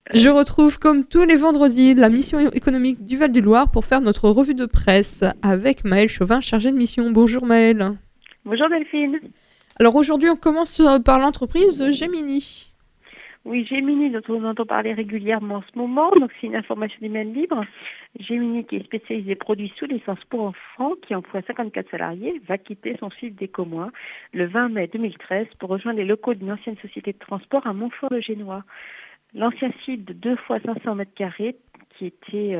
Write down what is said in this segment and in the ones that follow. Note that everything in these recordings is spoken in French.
Je retrouve comme tous les vendredis la mission économique du Val-du-Loir pour faire notre revue de presse avec Maëlle Chauvin, chargée de mission. Bonjour Maëlle. Bonjour Delphine. Alors aujourd'hui on commence par l'entreprise Gemini. Oui, Gemini, dont on entend parler régulièrement en ce moment, donc c'est une information du mail libre. Gemini, qui est spécialisé produits sous licence pour enfants, qui emploie 54 salariés, va quitter son site d'Écomois le 20 mai 2013 pour rejoindre les locaux d'une ancienne société de transport à Montfort-le-Génois. L'ancien site de 2 fois 500 mètres carrés, qui était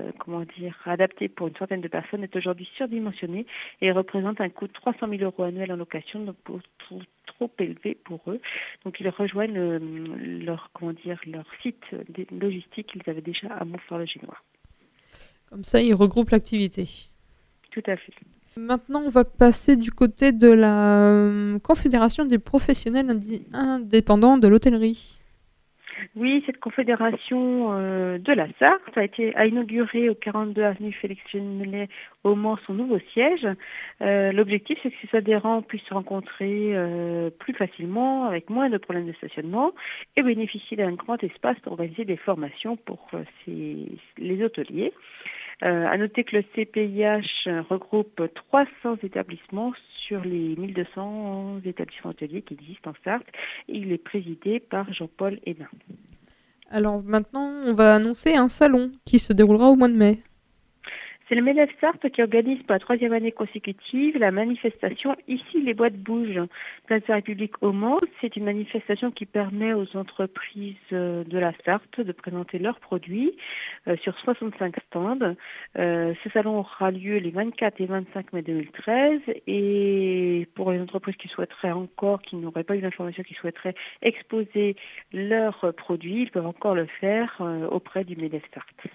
adapté pour une centaine de personnes, est aujourd'hui surdimensionné et représente un coût de 300 000 € annuels en location, donc trop élevé pour eux. Donc ils rejoignent leur site logistique qu'ils avaient déjà à Montfort-le-Génois. Comme ça ils regroupent l'activité. Tout à fait. Maintenant on va passer du côté de la Confédération des professionnels indépendants de l'hôtellerie. Oui, cette confédération de la Sarthe a inauguré au 42 avenue Félix Genellet au Mans son nouveau siège. L'objectif, c'est que ces adhérents puissent se rencontrer plus facilement, avec moins de problèmes de stationnement, et bénéficier d'un grand espace pour organiser des formations pour les hôteliers. À noter que le CPIH regroupe 300 établissements sur les 1200 établissements hôteliers qui existent en Sarthe. Et il est présidé par Jean-Paul Hénin. Alors maintenant, on va annoncer un salon qui se déroulera au mois de mai. C'est le MEDEF Sarthe qui organise pour la 3e année consécutive la manifestation « Ici les boîtes bougent ». Place de la République au Mans, c'est une manifestation qui permet aux entreprises de la Sarthe de présenter leurs produits sur 65 stands. Ce salon aura lieu les 24 et 25 mai 2013 et pour les entreprises qui souhaiteraient encore, qui n'auraient pas eu l'information, qui souhaiteraient exposer leurs produits, ils peuvent encore le faire auprès du MEDEF Sarthe.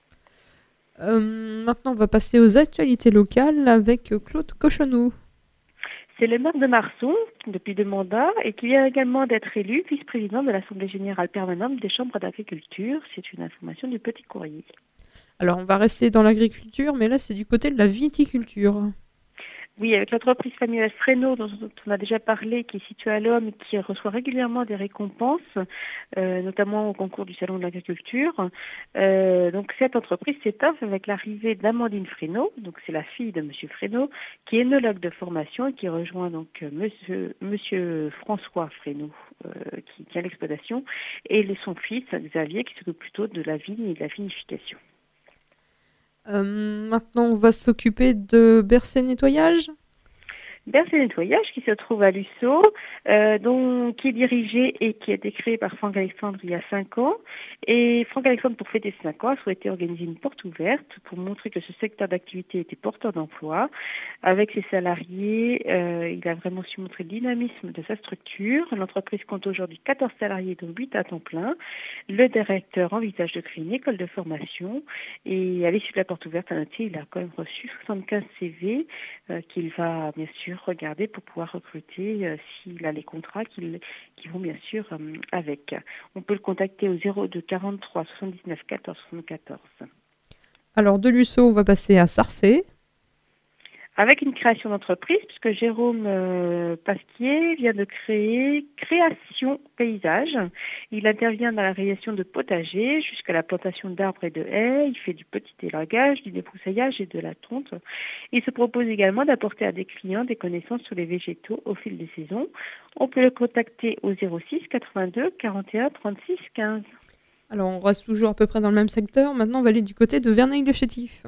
Maintenant, on va passer aux actualités locales avec Claude Cochonneau. C'est le maire de Marson, depuis 2 mandats, et qui vient également d'être élu vice-président de l'Assemblée générale permanente des chambres d'agriculture. C'est une information du Petit Courrier. Alors, on va rester dans l'agriculture, mais là, c'est du côté de la viticulture. Oui, avec l'entreprise familiale Fresno, dont on a déjà parlé, qui est située à l'Homme, qui reçoit régulièrement des récompenses, notamment au concours du Salon de l'agriculture. Donc cette entreprise s'étoffe avec l'arrivée d'Amandine Fresno, donc c'est la fille de Monsieur Fresno, qui est œnologue de formation et qui rejoint donc Monsieur François Fresno, qui tient l'exploitation, et son fils Xavier, qui s'occupe plutôt de la vigne et de la vinification. Maintenant, on va s'occuper de Bercé Nettoyage. Bercé Nettoyage, qui se trouve à Lussot, qui est dirigé et qui a été créé par Franck Alexandre il y a 5 ans. Et Franck Alexandre, pour fêter ses 5 ans, a souhaité organiser une porte ouverte pour montrer que ce secteur d'activité était porteur d'emploi. Avec ses salariés, il a vraiment su montrer le dynamisme de sa structure. L'entreprise compte aujourd'hui 14 salariés, dont 8 à temps plein. Le directeur envisage de créer une école de formation. Et à l'issue de la porte ouverte, à noter, il a quand même reçu 75 CV qu'il va bien sûr regarder pour pouvoir recruter s'il a les contrats qui vont bien sûr avec. On peut le contacter au 02 43 79 14 74. Alors de Lussot, on va passer à Sarcé. Avec une création d'entreprise, puisque Jérôme Pasquier vient de créer Création Paysage. Il intervient dans la réalisation de potagers jusqu'à la plantation d'arbres et de haies. Il fait du petit élagage, du débroussaillage et de la tonte. Il se propose également d'apporter à des clients des connaissances sur les végétaux au fil des saisons. On peut le contacter au 06 82 41 36 15. Alors on reste toujours à peu près dans le même secteur. Maintenant, on va aller du côté de Verneuil-le-Chétif.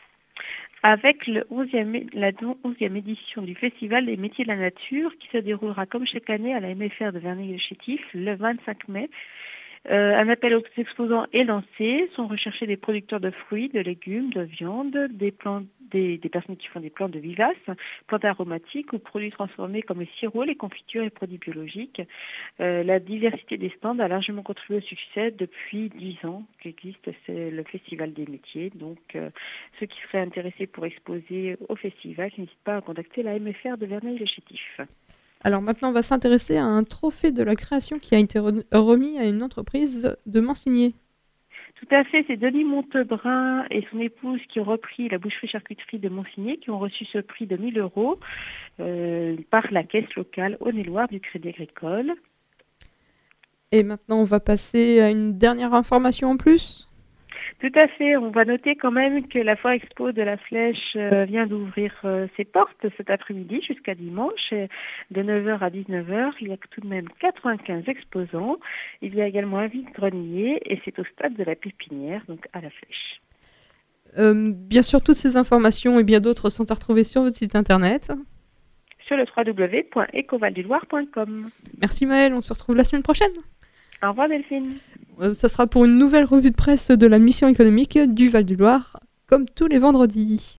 Avec la 11e édition du Festival des métiers de la nature qui se déroulera comme chaque année à la MFR de Verneuil-le-Chétif le 25 mai. Un appel aux exposants est lancé. Sont recherchés des producteurs de fruits, de légumes, de viande, des personnes qui font des plantes de vivaces, plantes aromatiques ou produits transformés comme les sirops, les confitures et produits biologiques. La diversité des stands a largement contribué au succès depuis 10 ans qu'existe le Festival des métiers. Donc, ceux qui seraient intéressés pour exposer au festival, n'hésitent pas à contacter la MFR de Verneuil-le-Chétif. Alors maintenant, on va s'intéresser à un trophée de la création qui a été remis à une entreprise de Mansigné. Tout à fait, c'est Denis Montebrun et son épouse qui ont repris la boucherie-charcuterie de Monsigné, qui ont reçu ce prix de 1 000 € par la caisse locale Haute-et-Loire du Crédit Agricole. Et maintenant, on va passer à une dernière information en plus. Tout à fait. On va noter quand même que la Foire Expo de la Flèche vient d'ouvrir ses portes cet après-midi jusqu'à dimanche, de 9h à 19h. Il y a tout de même 95 exposants. Il y a également un vide-grenier et c'est au stade de la Pépinière, donc à la Flèche. Bien sûr, toutes ces informations et bien d'autres sont à retrouver sur votre site internet. Sur le www.ecovalduloire.com. Merci Maëlle, on se retrouve la semaine prochaine. Au revoir Delphine. Ça sera pour une nouvelle revue de presse de la mission économique du Val-du-Loir, comme tous les vendredis.